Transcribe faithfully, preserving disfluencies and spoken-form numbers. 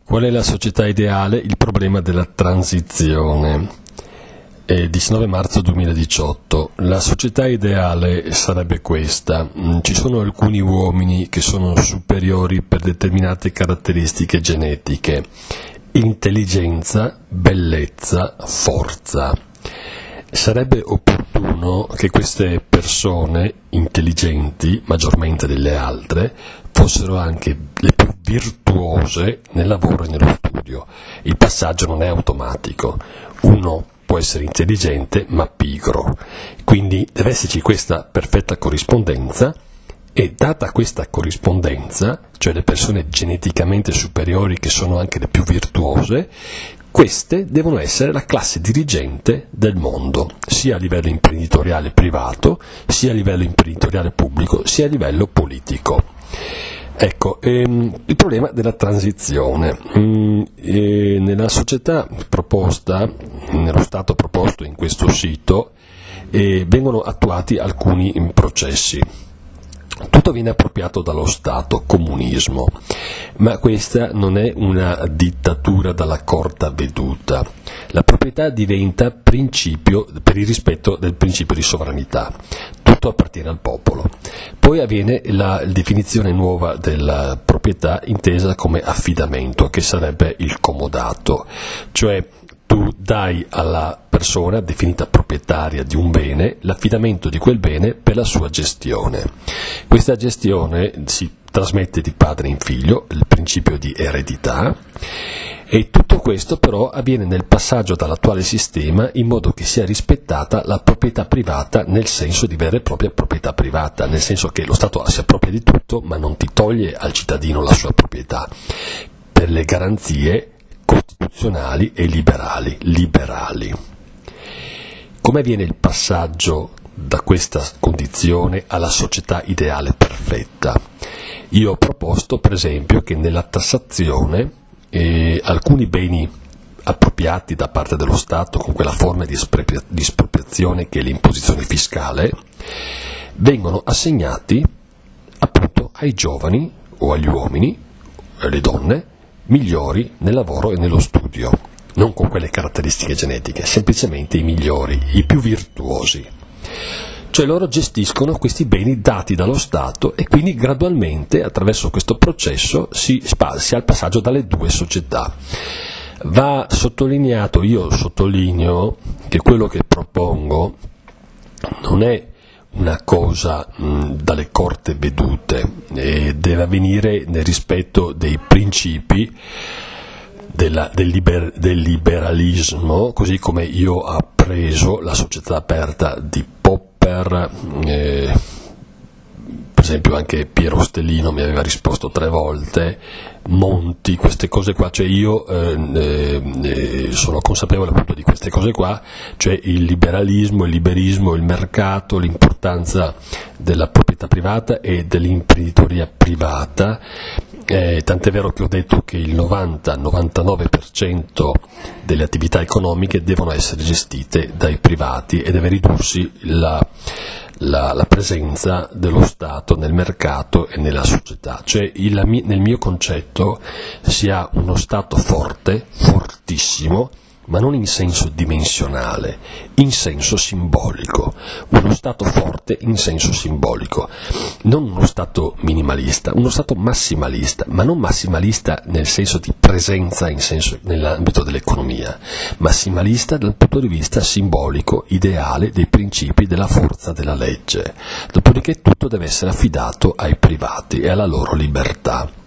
Qual è la società ideale? Il problema della transizione. È diciannove marzo duemiladiciotto. La società ideale sarebbe questa. Ci sono alcuni uomini che sono superiori per determinate caratteristiche genetiche: intelligenza, bellezza, forza. Sarebbe opportuno che queste persone intelligenti, maggiormente delle altre, fossero anche le più virtuose nel lavoro e nello studio. Il passaggio non è automatico. Uno può essere intelligente ma pigro, quindi deve esserci questa perfetta corrispondenza, e data questa corrispondenza, cioè le persone geneticamente superiori che sono anche le più virtuose, queste devono essere la classe dirigente del mondo, sia a livello imprenditoriale privato, sia a livello imprenditoriale pubblico, sia a livello politico. Ecco, ehm, il problema della transizione. Mm, eh, nella società proposta, nello stato proposto in questo sito, eh, vengono attuati alcuni processi. Tutto viene appropriato dallo Stato, comunismo, ma questa non è una dittatura dalla corta veduta. La proprietà diventa principio per il rispetto del principio di sovranità. Tutto appartiene al popolo. Poi avviene la definizione nuova della proprietà intesa come affidamento, che sarebbe il comodato, cioè tu dai alla persona definita proprietaria di un bene l'affidamento di quel bene per la sua gestione. Questa gestione si trasmette di padre in figlio, il principio di eredità, e tutto questo però avviene nel passaggio dall'attuale sistema in modo che sia rispettata la proprietà privata nel senso di vera e propria proprietà privata, nel senso che lo Stato si appropria di tutto ma non ti toglie al cittadino la sua proprietà, per le garanzie costituzionali e liberali. liberali. Come avviene il passaggio da questa condizione alla società ideale perfetta? Io ho proposto, per esempio, che nella tassazione eh, alcuni beni appropriati da parte dello Stato con quella forma di, espropria- di espropriazione che è l'imposizione fiscale vengono assegnati appunto ai giovani o agli uomini, alle donne, migliori nel lavoro e nello studio, non con quelle caratteristiche genetiche, semplicemente i migliori, i più virtuosi. Cioè loro gestiscono questi beni dati dallo Stato e quindi gradualmente attraverso questo processo si spazia al passaggio dalle due società. Va sottolineato, io sottolineo che quello che propongo non è una cosa mh, dalle corte vedute, e deve avvenire nel rispetto dei principi della, del, liber, del liberalismo, così come io ho appreso la società aperta di Popper. eh, per esempio anche Piero Stellino mi aveva risposto tre volte, Monti, queste cose qua, cioè io eh, eh, sono consapevole appunto di queste cose qua, cioè il liberalismo, il liberismo, il mercato, l'importanza della proprietà privata e dell'imprenditoria privata, eh, tant'è vero che ho detto che il novanta novantanove per cento delle attività economiche devono essere gestite dai privati e deve ridursi la La, la presenza dello Stato nel mercato e nella società, cioè il, nel mio concetto si ha uno Stato forte, fortissimo, ma non in senso dimensionale, in senso simbolico, uno Stato forte in senso simbolico, non uno Stato minimalista, uno Stato massimalista, ma non massimalista nel senso di presenza in senso, nell'ambito dell'economia, massimalista dal punto di vista simbolico, ideale, dei principi della forza della legge. Dopodiché tutto deve essere affidato ai privati e alla loro libertà.